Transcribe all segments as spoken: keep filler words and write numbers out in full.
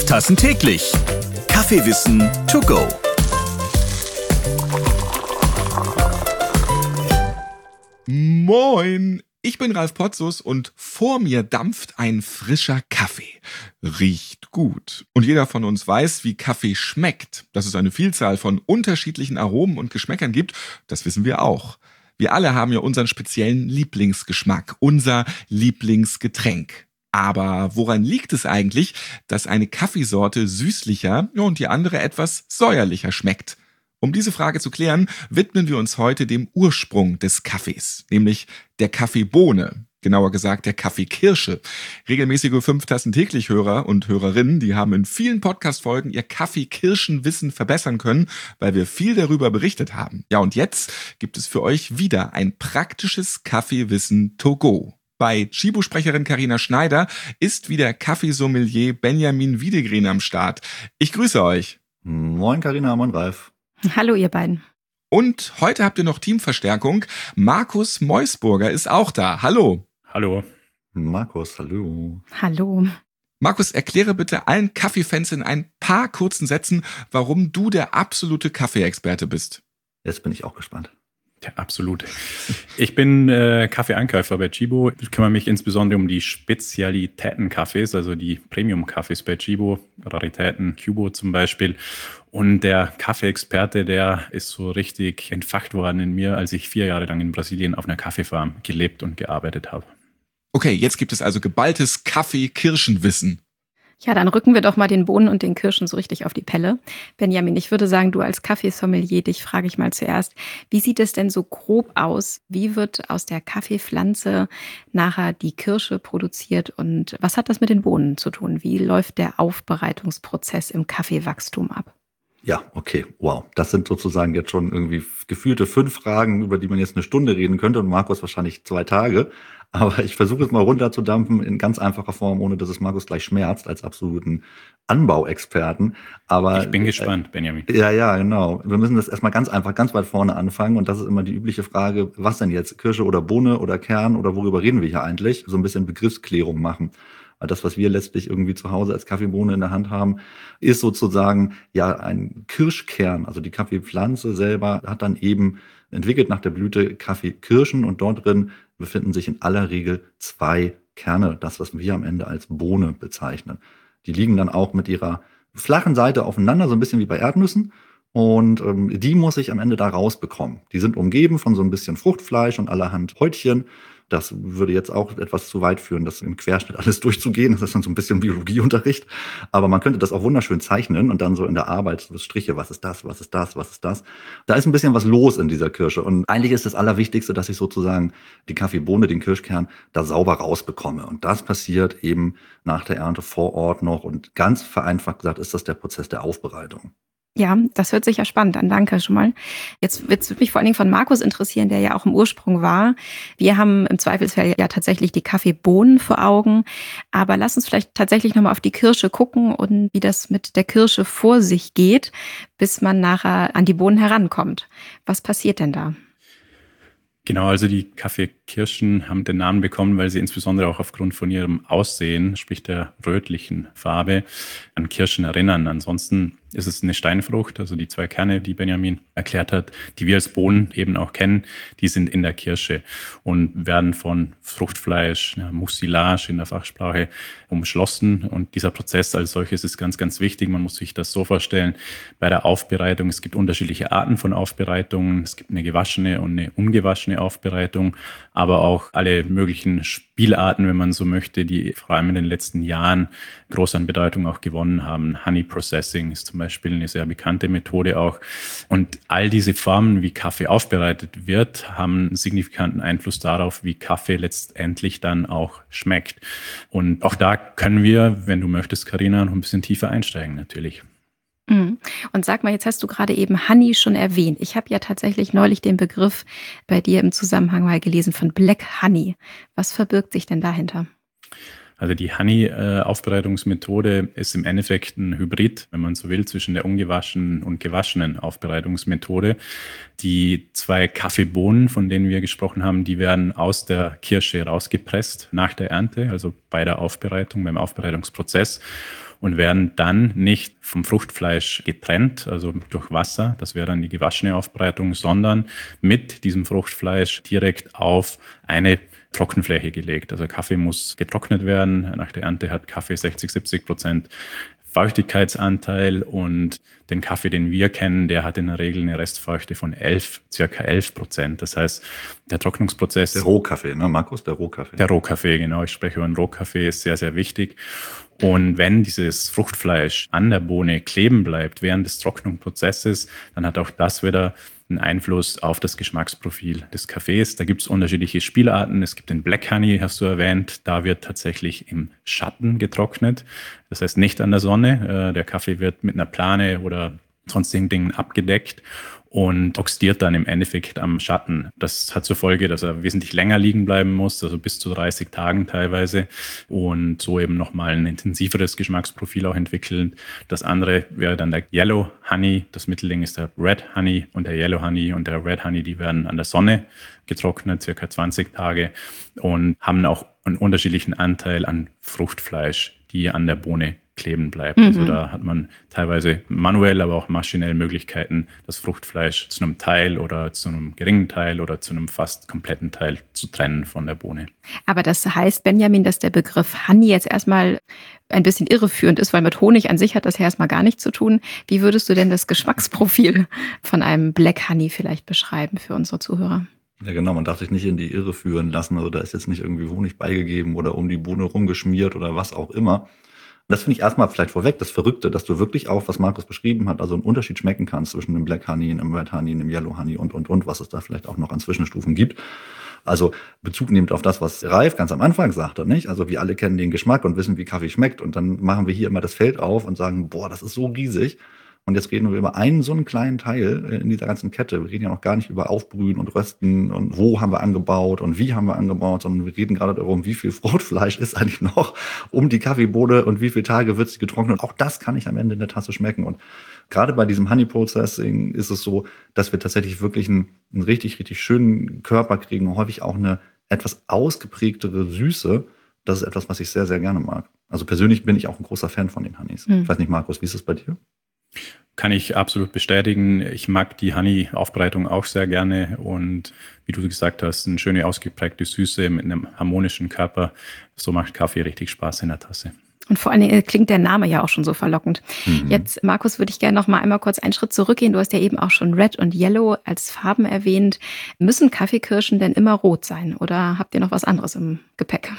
Tassen täglich. Kaffeewissen to go. Moin, ich bin Ralf Potzus und vor mir dampft ein frischer Kaffee. Riecht gut. Und jeder von uns weiß, wie Kaffee schmeckt. Dass es eine Vielzahl von unterschiedlichen Aromen und Geschmäckern gibt, das wissen wir auch. Wir alle haben ja unseren speziellen Lieblingsgeschmack, unser Lieblingsgetränk. Aber woran liegt es eigentlich, dass eine Kaffeesorte süßlicher und die andere etwas säuerlicher schmeckt? Um diese Frage zu klären, widmen wir uns heute dem Ursprung des Kaffees, nämlich der Kaffeebohne, genauer gesagt der Kaffeekirsche. Regelmäßige fünf Tassen täglich Hörer und Hörerinnen, die haben in vielen Podcast-Folgen ihr Kaffeekirschenwissen verbessern können, weil wir viel darüber berichtet haben. Ja, und jetzt gibt es für euch wieder ein praktisches Kaffeewissen to go. Bei Chibo-Sprecherin Carina Schneider ist wieder Kaffeesommelier Benjamin Wiedegren am Start. Ich grüße euch. Moin Carina, moin Ralf. Hallo ihr beiden. Und heute habt ihr noch Teamverstärkung. Markus Meusburger ist auch da. Hallo. Hallo. Markus, hallo. Hallo. Markus, erkläre bitte allen Kaffeefans in ein paar kurzen Sätzen, warum du der absolute Kaffeeexperte bist. Jetzt bin ich auch gespannt. Ja, absolut. Ich bin äh, Kaffeeeinkäufer bei Chibo. Ich kümmere mich insbesondere um die Spezialitäten-Kaffees, also die Premium-Kaffees bei Chibo, Raritäten, Cubo zum Beispiel. Und der Kaffeeexperte, der ist so richtig entfacht worden in mir, als ich vier Jahre lang in Brasilien auf einer Kaffeefarm gelebt und gearbeitet habe. Okay, jetzt gibt es also geballtes Kaffee-Kirschenwissen. Ja, dann rücken wir doch mal den Bohnen und den Kirschen so richtig auf die Pelle. Benjamin, ich würde sagen, du als Kaffeesommelier, dich frage ich mal zuerst, wie sieht es denn so grob aus? Wie wird aus der Kaffeepflanze nachher die Kirsche produziert und was hat das mit den Bohnen zu tun? Wie läuft der Aufbereitungsprozess im Kaffeewachstum ab? Ja, okay, wow. Das sind sozusagen jetzt schon irgendwie gefühlte fünf Fragen, über die man jetzt eine Stunde reden könnte und Markus wahrscheinlich zwei Tage. Aber ich versuche es mal runterzudampfen in ganz einfacher Form, ohne dass es Markus gleich schmerzt, als absoluten Anbauexperten. Aber ich bin gespannt, äh, Benjamin. Ja, ja, genau. Wir müssen das erstmal ganz einfach, ganz weit vorne anfangen. Und das ist immer die übliche Frage, was denn jetzt? Kirsche oder Bohne oder Kern oder worüber reden wir hier eigentlich? So ein bisschen Begriffsklärung machen. Weil das, was wir letztlich irgendwie zu Hause als Kaffeebohne in der Hand haben, ist sozusagen ja ein Kirschkern. Also die Kaffeepflanze selber hat dann eben entwickelt nach der Blüte Kaffeekirschen und dort drin befinden sich in aller Regel zwei Kerne, das, was wir am Ende als Bohne bezeichnen. Die liegen dann auch mit ihrer flachen Seite aufeinander, so ein bisschen wie bei Erdnüssen. Und ähm, die muss ich am Ende da rausbekommen. Die sind umgeben von so ein bisschen Fruchtfleisch und allerhand Häutchen. Das würde jetzt auch etwas zu weit führen, das im Querschnitt alles durchzugehen. Das ist dann so ein bisschen Biologieunterricht. Aber man könnte das auch wunderschön zeichnen und dann so in der Arbeit so Striche, was ist das, was ist das, was ist das. Da ist ein bisschen was los in dieser Kirsche. Und eigentlich ist das Allerwichtigste, dass ich sozusagen die Kaffeebohne, den Kirschkern, da sauber rausbekomme. Und das passiert eben nach der Ernte vor Ort noch. Und ganz vereinfacht gesagt ist das der Prozess der Aufbereitung. Ja, das hört sich ja spannend an. Danke schon mal. Jetzt wird es mich vor allen Dingen von Markus interessieren, der ja auch im Ursprung war. Wir haben im Zweifelsfall ja tatsächlich die Kaffeebohnen vor Augen. Aber lass uns vielleicht tatsächlich nochmal auf die Kirsche gucken und wie das mit der Kirsche vor sich geht, bis man nachher an die Bohnen herankommt. Was passiert denn da? Genau, also die Kaffeekirschen haben den Namen bekommen, weil sie insbesondere auch aufgrund von ihrem Aussehen, sprich der rötlichen Farbe, an Kirschen erinnern. Ansonsten ist es eine Steinfrucht, also die zwei Kerne, die Benjamin erklärt hat, die wir als Bohnen eben auch kennen, die sind in der Kirsche und werden von Fruchtfleisch, ja, Mucilage in der Fachsprache, umschlossen. Und dieser Prozess als solches ist ganz, ganz wichtig. Man muss sich das so vorstellen, bei der Aufbereitung, es gibt unterschiedliche Arten von Aufbereitungen. Es gibt eine gewaschene und eine ungewaschene Aufbereitung, aber auch alle möglichen Spielarten, wenn man so möchte, die vor allem in den letzten Jahren groß an Bedeutung auch gewonnen haben. Honey Processing ist zum Beispiel eine sehr bekannte Methode auch. Und all diese Formen, wie Kaffee aufbereitet wird, haben einen signifikanten Einfluss darauf, wie Kaffee letztendlich dann auch schmeckt. Und auch da können wir, wenn du möchtest, Carina, noch ein bisschen tiefer einsteigen natürlich. Und sag mal, jetzt hast du gerade eben Honey schon erwähnt. Ich habe ja tatsächlich neulich den Begriff bei dir im Zusammenhang mal gelesen von Black Honey. Was verbirgt sich denn dahinter? Also die Honey-Aufbereitungsmethode ist im Endeffekt ein Hybrid, wenn man so will, zwischen der ungewaschenen und gewaschenen Aufbereitungsmethode. Die zwei Kaffeebohnen, von denen wir gesprochen haben, die werden aus der Kirsche rausgepresst nach der Ernte, also bei der Aufbereitung, beim Aufbereitungsprozess, und werden dann nicht vom Fruchtfleisch getrennt, also durch Wasser, das wäre dann die gewaschene Aufbereitung, sondern mit diesem Fruchtfleisch direkt auf eine Trockenfläche gelegt. Also Kaffee muss getrocknet werden. Nach der Ernte hat Kaffee sechzig, siebzig Prozent Feuchtigkeitsanteil und den Kaffee, den wir kennen, der hat in der Regel eine Restfeuchte von elf, circa elf Prozent. Das heißt, der Trocknungsprozess... Der Rohkaffee, ne, Markus? Der Rohkaffee. Der Rohkaffee, genau. Ich spreche über einen Rohkaffee, ist sehr, sehr wichtig. Und wenn dieses Fruchtfleisch an der Bohne kleben bleibt während des Trocknungsprozesses, dann hat auch das wieder einen Einfluss auf das Geschmacksprofil des Kaffees. Da gibt es unterschiedliche Spielarten. Es gibt den Black Honey, hast du erwähnt. Da wird tatsächlich im Schatten getrocknet. Das heißt nicht an der Sonne. Der Kaffee wird mit einer Plane oder sonstigen Dingen abgedeckt und oxidiert dann im Endeffekt am Schatten. Das hat zur Folge, dass er wesentlich länger liegen bleiben muss, also bis zu dreißig Tagen teilweise, und so eben nochmal ein intensiveres Geschmacksprofil auch entwickeln. Das andere wäre dann der Yellow Honey, das Mittelding ist der Red Honey, und der Yellow Honey und der Red Honey, die werden an der Sonne getrocknet, circa zwanzig Tage, und haben auch einen unterschiedlichen Anteil an Fruchtfleisch, die an der Bohne kleben bleibt. Mhm. Also da hat man teilweise manuell, aber auch maschinell Möglichkeiten, das Fruchtfleisch zu einem Teil oder zu einem geringen Teil oder zu einem fast kompletten Teil zu trennen von der Bohne. Aber das heißt, Benjamin, dass der Begriff Honey jetzt erstmal ein bisschen irreführend ist, weil mit Honig an sich hat das ja erstmal gar nichts zu tun. Wie würdest du denn das Geschmacksprofil von einem Black Honey vielleicht beschreiben für unsere Zuhörer? Ja, genau, man darf sich nicht in die Irre führen lassen. Also da ist jetzt nicht irgendwie Honig beigegeben oder um die Bohne rumgeschmiert oder was auch immer. Das finde ich erstmal vielleicht vorweg das Verrückte, dass du wirklich auch, was Markus beschrieben hat, also einen Unterschied schmecken kannst zwischen dem Black Honey, einem Red Honey, einem Yellow Honey und, und, und, was es da vielleicht auch noch an Zwischenstufen gibt. Also Bezug nehmend auf das, was Ralf ganz am Anfang sagte, nicht? Also wir alle kennen den Geschmack und wissen, wie Kaffee schmeckt, und dann machen wir hier immer das Feld auf und sagen, boah, das ist so riesig. Und jetzt reden wir über einen so einen kleinen Teil in dieser ganzen Kette. Wir reden ja noch gar nicht über Aufbrühen und Rösten und wo haben wir angebaut und wie haben wir angebaut, sondern wir reden gerade darum, wie viel Fruchtfleisch ist eigentlich noch um die Kaffeebohne und wie viele Tage wird sie getrocknet. Und auch das kann ich am Ende in der Tasse schmecken. Und gerade bei diesem Honey Processing ist es so, dass wir tatsächlich wirklich einen, einen richtig, richtig schönen Körper kriegen und häufig auch eine etwas ausgeprägtere Süße. Das ist etwas, was ich sehr, sehr gerne mag. Also persönlich bin ich auch ein großer Fan von den Honeys. Hm. Ich weiß nicht, Markus, wie ist es bei dir? Kann ich absolut bestätigen. Ich mag die Honey-Aufbereitung auch sehr gerne, und wie du gesagt hast, eine schöne ausgeprägte Süße mit einem harmonischen Körper. So macht Kaffee richtig Spaß in der Tasse. Und vor allen Dingen klingt der Name ja auch schon so verlockend. Mhm. Jetzt, Markus, würde ich gerne noch mal einmal kurz einen Schritt zurückgehen. Du hast ja eben auch schon Red und Yellow als Farben erwähnt. Müssen Kaffeekirschen denn immer rot sein oder habt ihr noch was anderes im Gepäck?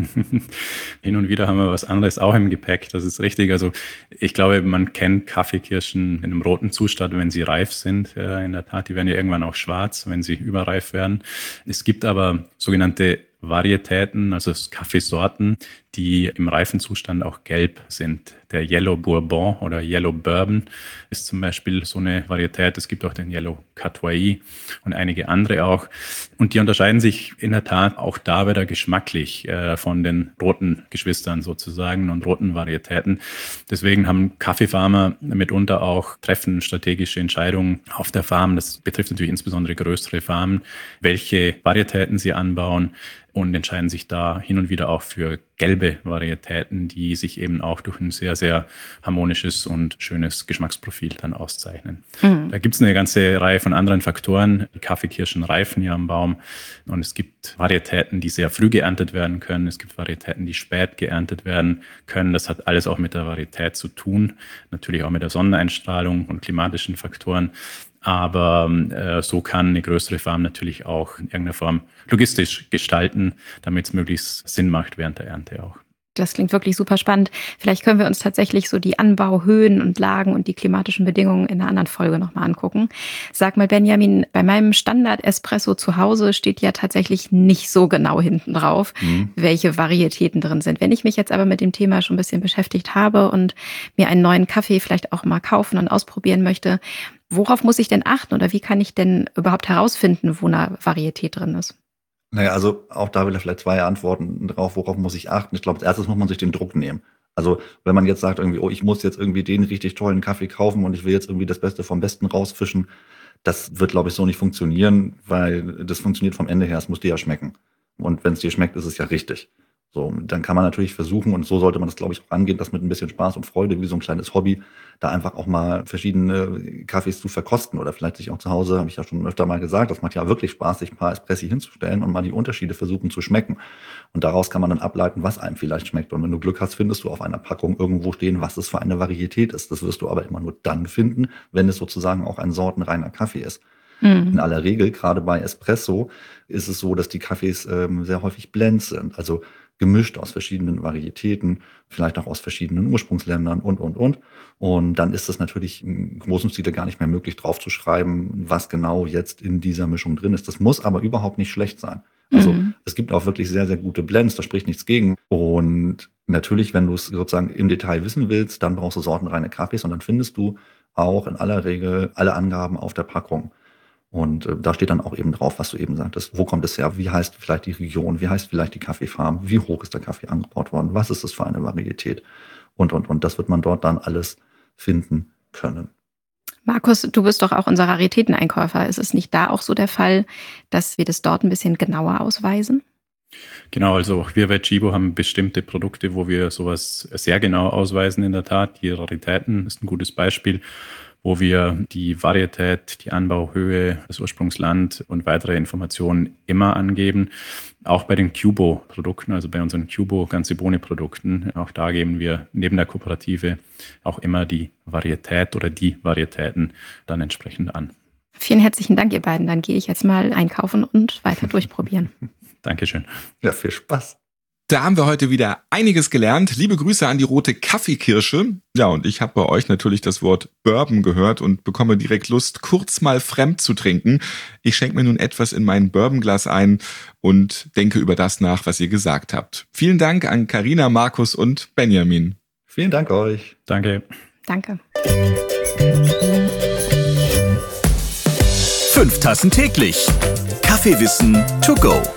Hin und wieder haben wir was anderes auch im Gepäck, das ist richtig. Also ich glaube, man kennt Kaffeekirschen in einem roten Zustand, wenn sie reif sind. Ja, in der Tat, die werden ja irgendwann auch schwarz, wenn sie überreif werden. Es gibt aber sogenannte Varietäten, also Kaffeesorten, die im reifen Zustand auch gelb sind. Der Yellow Bourbon oder Yellow Bourbon ist zum Beispiel so eine Varietät. Es gibt auch den Yellow Catois und einige andere auch. Und die unterscheiden sich in der Tat auch da wieder geschmacklich äh, von den roten Geschwistern sozusagen und roten Varietäten. Deswegen haben Kaffeefarmer mitunter auch treffen strategische Entscheidungen auf der Farm. Das betrifft natürlich insbesondere größere Farmen, welche Varietäten sie anbauen, und entscheiden sich da hin und wieder auch für gelbe Varietäten, die sich eben auch durch ein sehr, sehr harmonisches und schönes Geschmacksprofil dann auszeichnen. Mhm. Da gibt es eine ganze Reihe von anderen Faktoren. Die Kaffeekirschen reifen ja am Baum, und es gibt Varietäten, die sehr früh geerntet werden können. Es gibt Varietäten, die spät geerntet werden können. Das hat alles auch mit der Varietät zu tun, natürlich auch mit der Sonneneinstrahlung und klimatischen Faktoren. Aber äh, so kann eine größere Farm natürlich auch in irgendeiner Form logistisch gestalten, damit es möglichst Sinn macht während der Ernte auch. Das klingt wirklich super spannend. Vielleicht können wir uns tatsächlich so die Anbauhöhen und Lagen und die klimatischen Bedingungen in einer anderen Folge nochmal angucken. Sag mal, Benjamin, bei meinem Standard-Espresso zu Hause steht ja tatsächlich nicht so genau hinten drauf, mhm. welche Varietäten drin sind. Wenn ich mich jetzt aber mit dem Thema schon ein bisschen beschäftigt habe und mir einen neuen Kaffee vielleicht auch mal kaufen und ausprobieren möchte, worauf muss ich denn achten oder wie kann ich denn überhaupt herausfinden, wo eine Varietät drin ist? Naja, also auch da will er vielleicht zwei Antworten drauf, worauf muss ich achten. Ich glaube, als erstes muss man sich den Druck nehmen. Also wenn man jetzt sagt irgendwie, oh, ich muss jetzt irgendwie den richtig tollen Kaffee kaufen und ich will jetzt irgendwie das Beste vom Besten rausfischen, das wird, glaube ich, so nicht funktionieren, weil das funktioniert vom Ende her, es muss dir ja schmecken. Und wenn es dir schmeckt, ist es ja richtig. So, dann kann man natürlich versuchen, und so sollte man das, glaube ich, auch angehen, das mit ein bisschen Spaß und Freude, wie so ein kleines Hobby, da einfach auch mal verschiedene Kaffees zu verkosten oder vielleicht sich auch zu Hause, habe ich ja schon öfter mal gesagt, das macht ja wirklich Spaß, sich ein paar Espressi hinzustellen und mal die Unterschiede versuchen zu schmecken. Und daraus kann man dann ableiten, was einem vielleicht schmeckt. Und wenn du Glück hast, findest du auf einer Packung irgendwo stehen, was es für eine Varietät ist. Das wirst du aber immer nur dann finden, wenn es sozusagen auch ein sortenreiner Kaffee ist. Mhm. In aller Regel, gerade bei Espresso, ist es so, dass die Kaffees ähm, sehr häufig Blends sind, also gemischt aus verschiedenen Varietäten, vielleicht auch aus verschiedenen Ursprungsländern und, und, und. Und dann ist es natürlich im großen Stile gar nicht mehr möglich, draufzuschreiben, was genau jetzt in dieser Mischung drin ist. Das muss aber überhaupt nicht schlecht sein. Also mhm. es gibt auch wirklich sehr, sehr gute Blends, da spricht nichts gegen. Und natürlich, wenn du es sozusagen im Detail wissen willst, dann brauchst du sortenreine Kaffees und dann findest du auch in aller Regel alle Angaben auf der Packung. Und äh, da steht dann auch eben drauf, was du eben sagtest. Wo kommt es her? Wie heißt vielleicht die Region? Wie heißt vielleicht die Kaffeefarm? Wie hoch ist der Kaffee angebaut worden? Was ist das für eine Varietät? Und, und, und. Das wird man dort dann alles finden können. Markus, du bist doch auch unser Raritäteneinkäufer. Ist es nicht da auch so der Fall, dass wir das dort ein bisschen genauer ausweisen? Genau, also wir bei Tchibo haben bestimmte Produkte, wo wir sowas sehr genau ausweisen in der Tat. Die Raritäten ist ein gutes Beispiel, wo wir die Varietät, die Anbauhöhe, das Ursprungsland und weitere Informationen immer angeben. Auch bei den Cubo-Produkten, also bei unseren Cubo ganze Bohne-Produkten, auch da geben wir neben der Kooperative auch immer die Varietät oder die Varietäten dann entsprechend an. Vielen herzlichen Dank, ihr beiden. Dann gehe ich jetzt mal einkaufen und weiter durchprobieren. Dankeschön. Ja, viel Spaß. Da haben wir heute wieder einiges gelernt. Liebe Grüße an die rote Kaffeekirsche. Ja, und ich habe bei euch natürlich das Wort Bourbon gehört und bekomme direkt Lust, kurz mal fremd zu trinken. Ich schenke mir nun etwas in mein Bourbonglas ein und denke über das nach, was ihr gesagt habt. Vielen Dank an Carina, Markus und Benjamin. Vielen Dank euch. Danke. Danke. Fünf Tassen täglich. Kaffeewissen to go.